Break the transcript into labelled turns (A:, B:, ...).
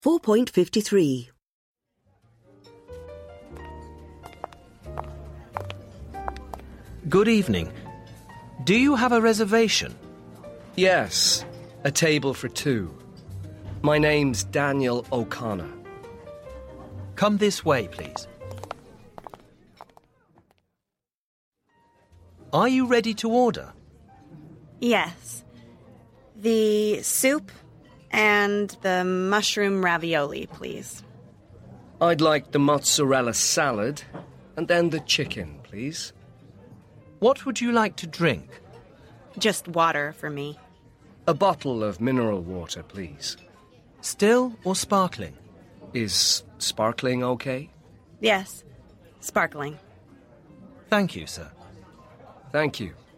A: 4.53.
B: Good evening. Do you have a reservation?
C: Yes, a table for two. My name's Daniel O'Connor.
B: Come this way, please. Are you ready to order?
D: Yes. The soup and the mushroom ravioli, please.
C: I'd like the mozzarella salad and then the chicken, please.
B: What would you like to drink?
D: Just water for me.
C: A bottle of mineral water, please.
B: Still or sparkling?
C: Is sparkling okay?
D: Yes, sparkling.
B: Thank you, sir.
C: Thank you.